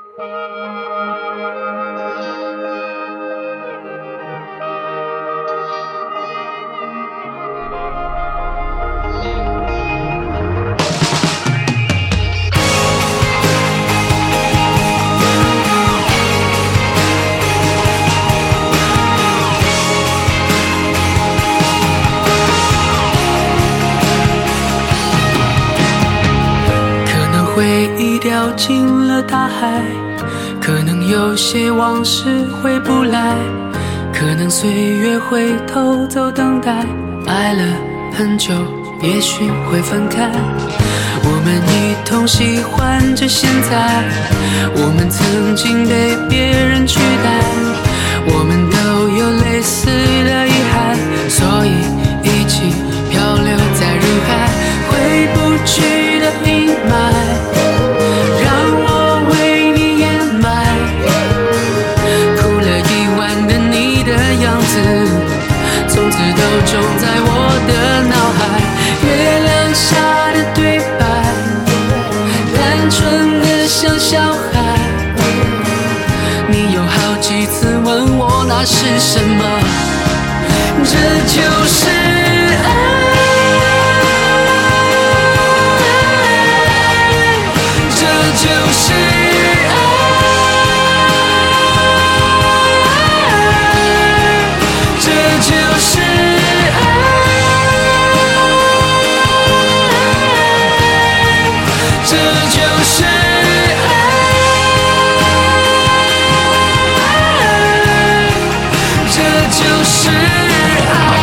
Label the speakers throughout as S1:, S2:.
S1: 回忆掉进了大海，可能有些往事回不来，可能岁月会偷走等待，爱了很久也许会分开，我们一同喜欢着现在，我们曾经被别人取代，我们都有类似的遗憾，所以一起漂流在人海，回不去的阴霾让我为你掩埋，哭了一晚的你的样子从此都种在我的脑海，月亮下的对白单纯的像小孩，你有好几次问我那是什么，这就是爱，这就是爱，这就是爱，这就是爱，这就是爱。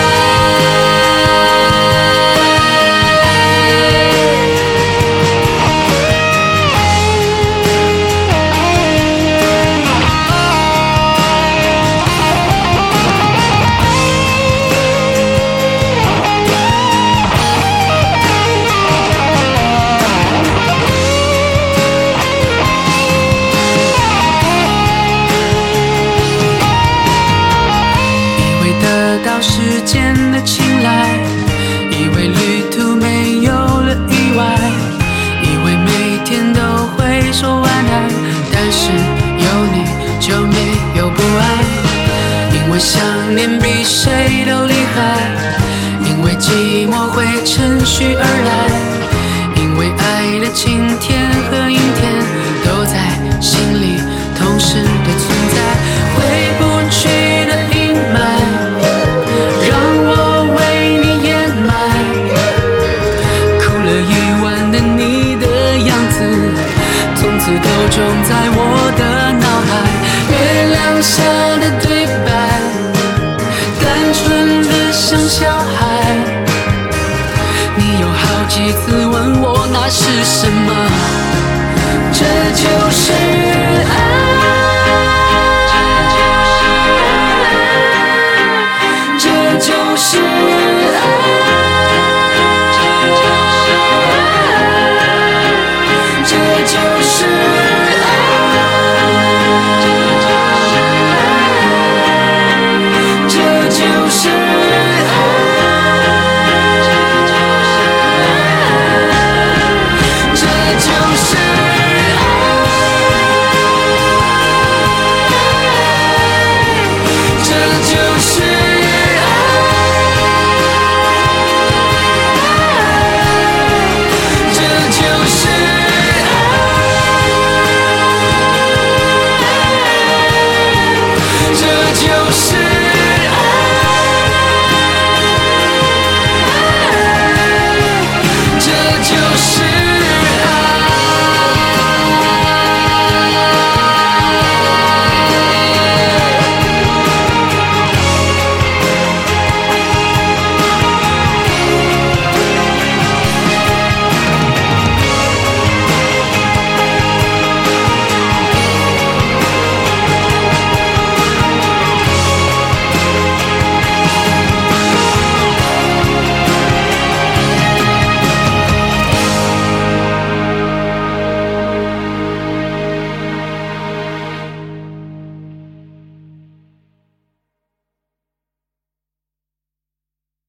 S1: 时间的青睐，以为旅途没有了意外，以为每天都会说晚安，但是有你就没有不安，因为想念比谁都厉害，因为寂寞会趁虚而来，因为爱的晴天和阴天都在心里同时的存在，回不去的阴霾都种在我的脑海，月亮下的对白单纯的像小孩，你有好几次问我那是什么，